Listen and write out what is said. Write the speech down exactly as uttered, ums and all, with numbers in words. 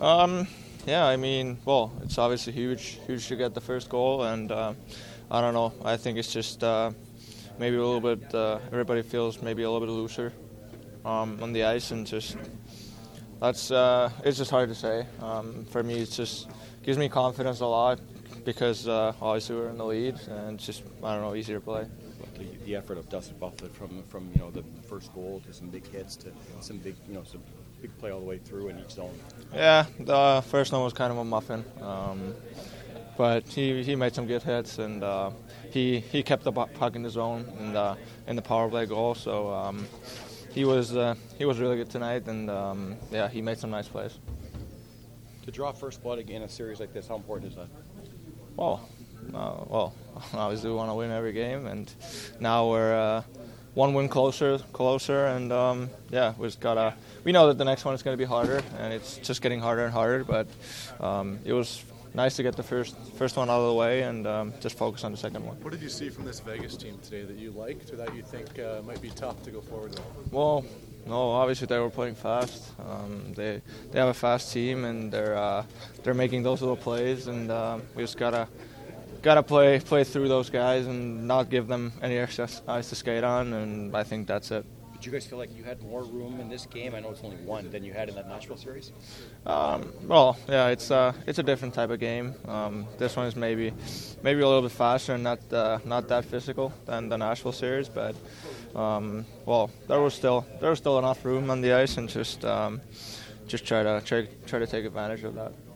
Um, yeah, I mean, well, it's obviously huge, huge to get the first goal, and uh, I don't know. I think it's just uh, maybe a little bit. Uh, everybody feels maybe a little bit looser um, on the ice, and just that's uh, it's just hard to say. Um, for me, it just gives me confidence a lot because uh, obviously we're in the lead, and it's just I don't know, easier to play. The, the effort of Dustin Buffett from from you know the first goal to some big hits to some big you know some big play all the way through in each zone. Yeah, the first one was kind of a muffin, um, but he he made some good hits, and uh, he he kept the puck in the zone in the in the power play goal. So um, he was uh, he was really good tonight, and um, yeah, he made some nice plays. To draw first blood again in a series like this, how important is that? Well, uh, well, obviously we want to win every game, and now we're uh, one win closer, closer, and um, yeah, we just gotta. We know that the next one is going to be harder, and it's just getting harder and harder. But um, it was nice to get the first first one out of the way and um, just focus on the second one. What did you see from this Vegas team today that you liked, or that you think uh, might be tough to go forward with? Well, no, obviously they were playing fast. Um, they they have a fast team, and they're uh, they're making those little plays, and uh, we just gotta gotta play play through those guys and not give them any extra ice to skate on, and I think that's it. Did you guys feel like you had more room in this game? I know it's only one than you had in that Nashville series. Um, well, yeah, it's uh, it's a different type of game. Um, this one is maybe maybe a little bit faster and not uh, not that physical than the Nashville series, but um, well, there was still there was still enough room on the ice, and just um, just try to try try to take advantage of that.